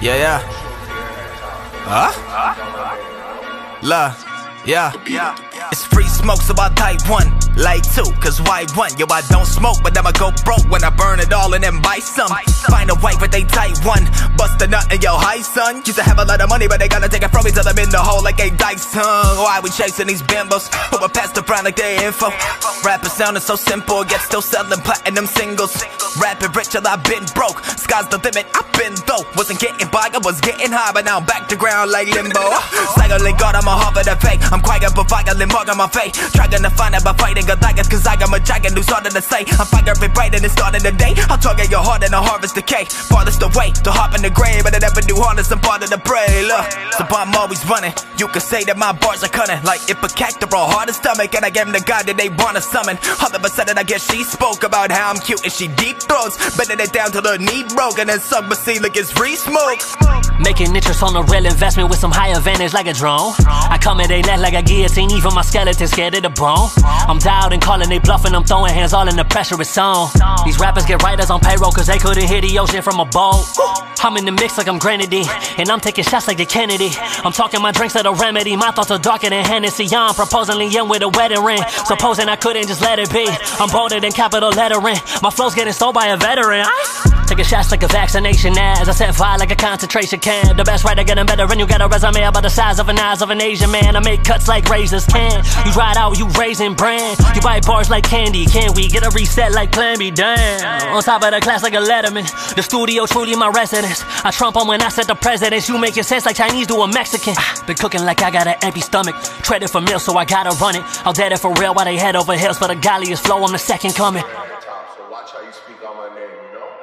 Yeah, yeah. Huh? La, yeah. It's free smoke, so I type 1, like 2, cause why 1? Yo, I don't smoke, but I'ma go broke when I burn it all and then buy some. Find a wife, but they type 1. Bust a nut in your high, son. Used to have a lot of money, but they gotta take it from me till I'm in the hole like a dice tongue. Why we chasing these bimbos? Who I pass the brand like they info. Rapping sounding so simple, yet still selling platinum singles. Rapping rich till I've been broke. Sky's the limit, I've been though. Wasn't getting by, I was getting high, but now I'm back to ground like limbo. Cycling God, I'm a half of the fake. I'm quiet, but violent, mark on my face. Trying to find out by fighting Goliath, cause I am a giant who's harder to say. I'm firing bright and it's starting the day. I'll target your heart and I'll harvest decay. Farthest away, to hop in the grave, but I never knew harness, I'm part of the prey. Look, so I'm always running. You could say that my bars are cunning, like if a cactus or hard to stomach, and I am the guy that they wanna summon. 100% that I guess she spoke about how I'm cute and she deep throats, bending it down till her knee broke, and then suck but see like it's free smoke. Making interest on a real investment with some high advantage like a drone. I come at they neck like a guillotine, even my skeleton scared of the bone. I'm dialed and calling, they bluffing, I'm throwing hands all in the pressure is on. These rappers get writers on payroll cause they couldn't hear the ocean from a boat. I'm in the mix like I'm Grenadine, and I'm taking shots like the Kennedy. I'm talking my drinks are the remedy, my thoughts are darker than Hennessy. I'm proposing young with a wedding ring, supposing I couldn't just let it be. I'm bolder than capital lettering, my flow's getting stole by a veteran. Taking shots like a vaccination as I set fire like a concentration camp. The best writer getting better and you got a resume about the size of an eyes of an Asian man. I make cuts like razors can. You ride out, you raising brand. You buy bars like candy. Can we get a reset like Plan B? Damn. On top of the class like a Letterman. The studio truly my residence. I trump on when I set the precedence. You making sense like Chinese do a Mexican. Been cooking like I got an empty stomach. Treaded for meals so I gotta run it. I'll dead it for real while they head over hills for the golliest flow. I'm the second coming. So watch how you speak on my name, you know?